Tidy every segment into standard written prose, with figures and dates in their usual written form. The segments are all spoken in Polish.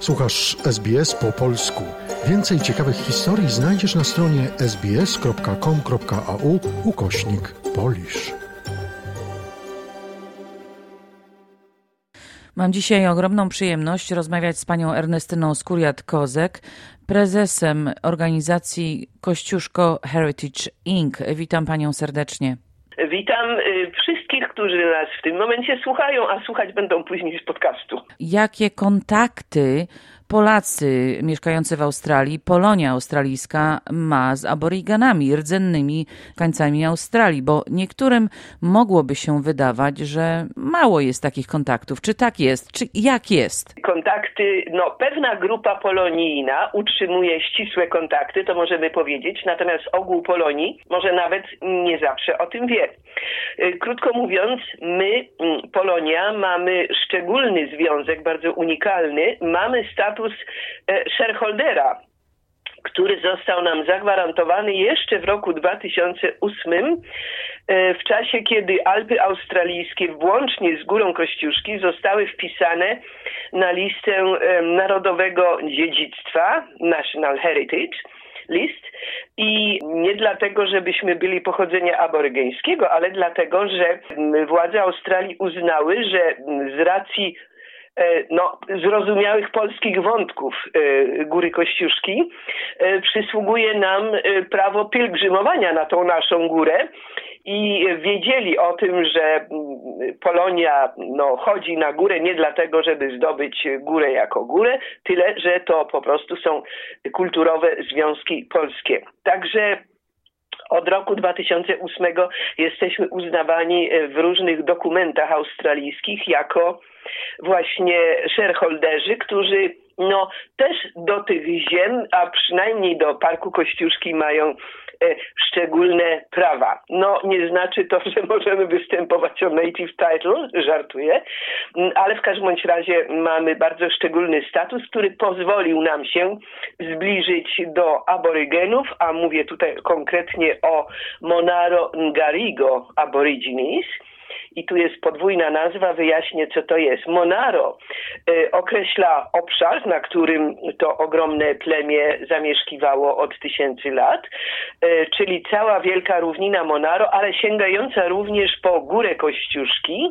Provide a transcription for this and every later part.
Słuchasz SBS po polsku. Więcej ciekawych historii znajdziesz na stronie sbs.com.au/Polish. Mam dzisiaj ogromną przyjemność rozmawiać z panią Ernestyną Skuriat-Kozek, prezesem organizacji Kościuszko Heritage Inc. Witam panią serdecznie. Witam wszystkich, którzy nas w tym momencie słuchają, a słuchać będą później z podcastu. Jakie kontakty Polacy mieszkający w Australii, Polonia australijska ma z aborygenami, rdzennymi mieszkańcami Australii? Bo niektórym mogłoby się wydawać, że mało jest takich kontaktów. Czy tak jest? Czy jak jest? Kontakty, pewna grupa polonijna utrzymuje ścisłe kontakty, to możemy powiedzieć, natomiast ogół Polonii może nawet nie zawsze o tym wie. Krótko mówiąc, my, Polonia, mamy szczególny związek, bardzo unikalny, mamy status shareholdera, który został nam zagwarantowany jeszcze w roku 2008, w czasie kiedy Alpy Australijskie włącznie z Górą Kościuszki zostały wpisane na listę Narodowego Dziedzictwa, National Heritage List, i nie dlatego, żebyśmy byli pochodzenia aborygeńskiego, ale dlatego, że władze Australii uznały, że z racji zrozumiałych polskich wątków Góry Kościuszki przysługuje nam prawo pielgrzymowania na tą naszą górę i wiedzieli o tym, że Polonia chodzi na górę nie dlatego, żeby zdobyć górę jako górę, tyle, że to po prostu są kulturowe związki polskie. Także od roku 2008 jesteśmy uznawani w różnych dokumentach australijskich jako właśnie shareholderzy, którzy też do tych ziem, a przynajmniej do Parku Kościuszki mają szczególne prawa. Nie znaczy to, że możemy występować o native title, żartuję, ale w każdym bądź razie mamy bardzo szczególny status, który pozwolił nam się zbliżyć do aborygenów, a mówię tutaj konkretnie o Monaro Ngarigo Aborigines. I tu jest podwójna nazwa, wyjaśnię, co to jest. Monaro określa obszar, na którym to ogromne plemię zamieszkiwało od tysięcy lat, czyli cała wielka równina Monaro, ale sięgająca również po Górę Kościuszki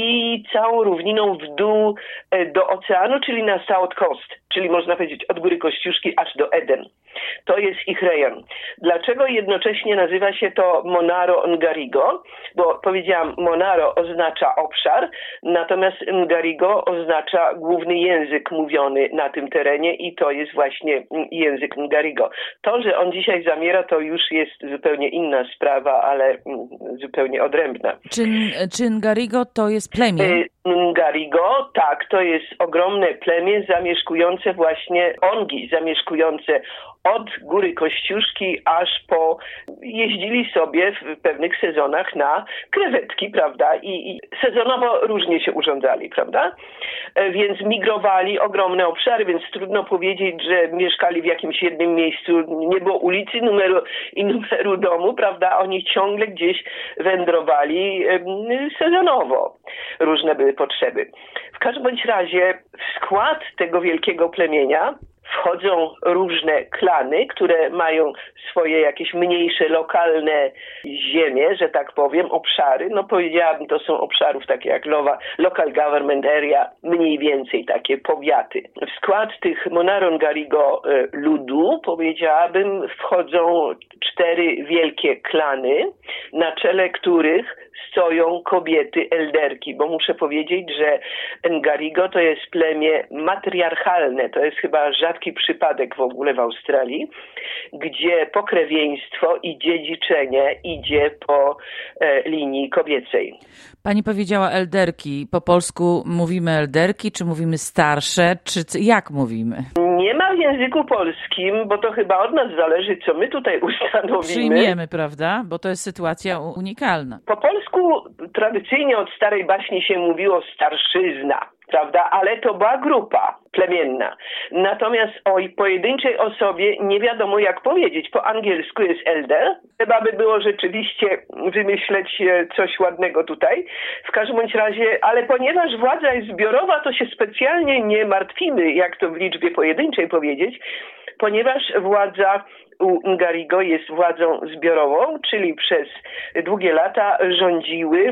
i całą równiną w dół do oceanu, czyli na South Coast, czyli można powiedzieć od Góry Kościuszki aż do Eden. To jest ich rejon. Dlaczego jednocześnie nazywa się to Monaro Ngarigo? Bo powiedziałam, Monaro oznacza obszar, natomiast Ngarigo oznacza główny język mówiony na tym terenie i to jest właśnie język Ngarigo. To, że on dzisiaj zamiera, to już jest zupełnie inna sprawa, ale zupełnie odrębna. Czy Ngarigo to jest plemię? Ngarigo, tak, to jest ogromne plemię zamieszkujące właśnie Ongi, zamieszkujące od Góry Kościuszki aż po... Jeździli sobie w pewnych sezonach na krewetki, prawda? I sezonowo różnie się urządzali, prawda? Więc migrowali ogromne obszary, więc trudno powiedzieć, że mieszkali w jakimś jednym miejscu. Nie było ulicy, numeru domu, prawda? Oni ciągle gdzieś wędrowali sezonowo. Różne były potrzeby. W każdym bądź razie w skład tego wielkiego plemienia wchodzą różne klany, które mają swoje jakieś mniejsze, lokalne ziemie, że tak powiem, obszary. Powiedziałabym, to są obszarów takie jak local government area, mniej więcej takie powiaty. W skład tych Monaro Ngarigo ludu, powiedziałabym, wchodzą 4 wielkie klany, na czele których stoją kobiety elderki, bo muszę powiedzieć, że Ngarigo to jest plemię matriarchalne, to jest chyba rzadki przypadek w ogóle w Australii, gdzie pokrewieństwo i dziedziczenie idzie po linii kobiecej. Pani powiedziała elderki. Po polsku mówimy elderki, czy mówimy starsze, czy jak mówimy? Nie ma w języku polskim, bo to chyba od nas zależy, co my tutaj ustanowimy. Przyjmiemy, prawda? Bo to jest sytuacja unikalna. Po polsku tradycyjnie od starej baśni się mówiło starszyzna. prawda? Ale to była grupa plemienna. Natomiast o pojedynczej osobie nie wiadomo jak powiedzieć. Po angielsku jest elder. Trzeba by było rzeczywiście wymyśleć coś ładnego tutaj. W każdym bądź razie, ale ponieważ władza jest zbiorowa, to się specjalnie nie martwimy, jak to w liczbie pojedynczej powiedzieć, ponieważ władza u Ngarigo jest władzą zbiorową, czyli przez długie lata rządziły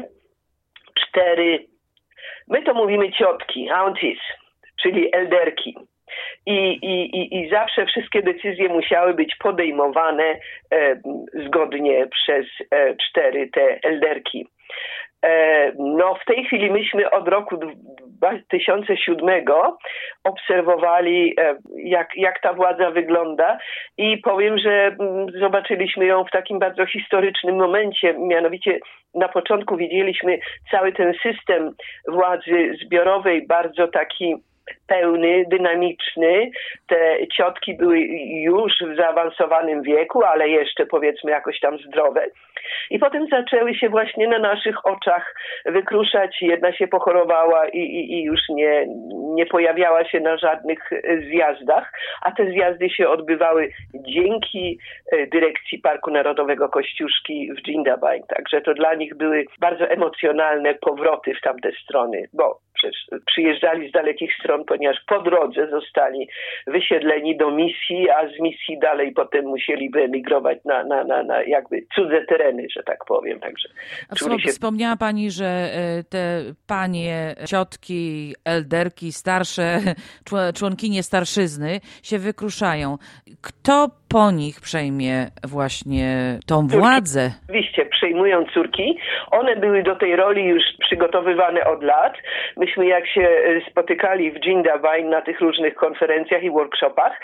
4, my to mówimy ciotki, aunties, czyli elderki. I zawsze wszystkie decyzje musiały być podejmowane zgodnie przez 4 te elderki. No w tej chwili myśmy od roku 2007 obserwowali jak ta władza wygląda i powiem, że zobaczyliśmy ją w takim bardzo historycznym momencie, mianowicie na początku widzieliśmy cały ten system władzy zbiorowej, bardzo taki pełny, dynamiczny. Te ciotki były już w zaawansowanym wieku, ale jeszcze powiedzmy jakoś tam zdrowe. I potem zaczęły się właśnie na naszych oczach wykruszać. Jedna się pochorowała i już nie pojawiała się na żadnych zjazdach, a te zjazdy się odbywały dzięki dyrekcji Parku Narodowego Kościuszki w Jindabyne. Także to dla nich były bardzo emocjonalne powroty w tamte strony, bo przyjeżdżali z dalekich stron, ponieważ po drodze zostali wysiedleni do misji, a z misji dalej potem musieli wyemigrować na jakby cudze tereny, że tak powiem. Także Wspomniała pani, że te panie, ciotki, elderki, starsze, członkinie starszyzny się wykruszają. Kto po nich przejmie właśnie tą władzę? Oczywiście przejmują córki. One były do tej roli już przygotowywane od lat. Myśmy jak się spotykali w Jindabyne na tych różnych konferencjach i workshopach,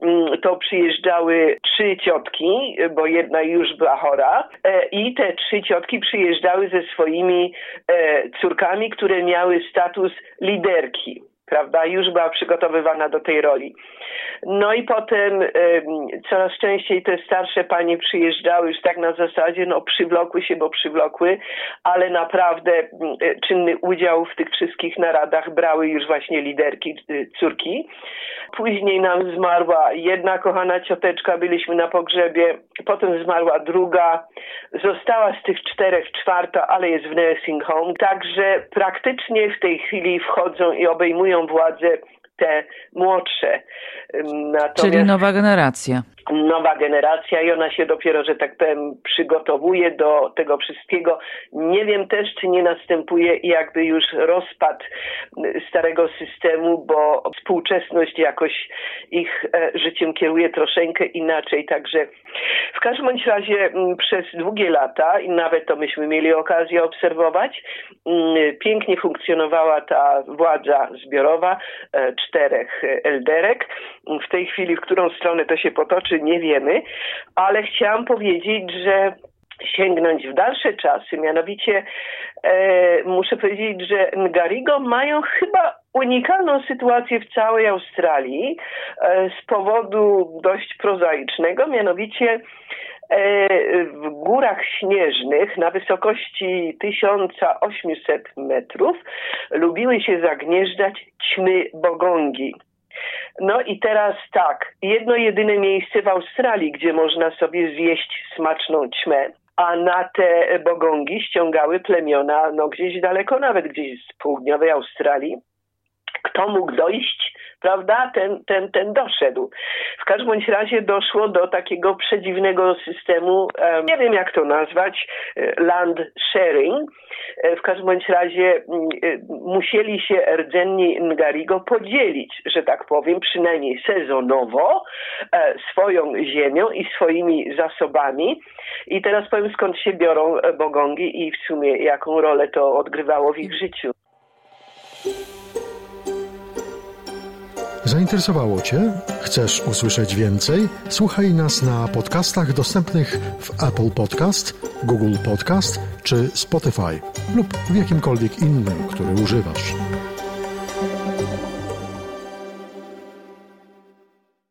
to przyjeżdżały 3 ciotki, bo jedna już była chora i te 3 ciotki przyjeżdżały ze swoimi córkami, które miały status liderki. Prawda? Już była przygotowywana do tej roli. No i potem coraz częściej te starsze panie przyjeżdżały już tak na zasadzie, przywlokły, ale naprawdę czynny udział w tych wszystkich naradach brały już właśnie liderki, córki. Później nam zmarła jedna kochana cioteczka, byliśmy na pogrzebie, potem zmarła druga, została z tych 4 czwarta, ale jest w nursing home. Także praktycznie w tej chwili wchodzą i obejmują władzę te młodsze. Czyli nowa generacja. Nowa generacja i ona się dopiero, że tak powiem, przygotowuje do tego wszystkiego. Nie wiem też, czy nie następuje jakby już rozpad starego systemu, bo współczesność jakoś ich życiem kieruje troszeczkę inaczej. Także w każdym bądź razie przez długie lata i nawet to myśmy mieli okazję obserwować, pięknie funkcjonowała ta władza zbiorowa 4 elderek. W tej chwili, w którą stronę to się potoczy, nie wiemy, ale chciałam powiedzieć, że sięgnąć w dalsze czasy, mianowicie muszę powiedzieć, że Ngarigo mają chyba unikalną sytuację w całej Australii z powodu dość prozaicznego, mianowicie w górach śnieżnych na wysokości 1800 metrów lubiły się zagnieżdżać ćmy bogongi. No i teraz tak, jedno jedyne miejsce w Australii, gdzie można sobie zjeść smaczną ćmę, a na te bogongi ściągały plemiona, gdzieś daleko, nawet gdzieś z południowej Australii. Kto mógł dojść, prawda, ten doszedł. W każdym bądź razie doszło do takiego przedziwnego systemu, nie wiem jak to nazwać, land sharing. W każdym bądź razie musieli się rdzenni Ngarigo podzielić, że tak powiem, przynajmniej sezonowo swoją ziemią i swoimi zasobami. I teraz powiem, skąd się biorą bogongi i w sumie jaką rolę to odgrywało w ich życiu. Zainteresowało Cię? Chcesz usłyszeć więcej? Słuchaj nas na podcastach dostępnych w Apple Podcast, Google Podcast czy Spotify lub w jakimkolwiek innym, który używasz.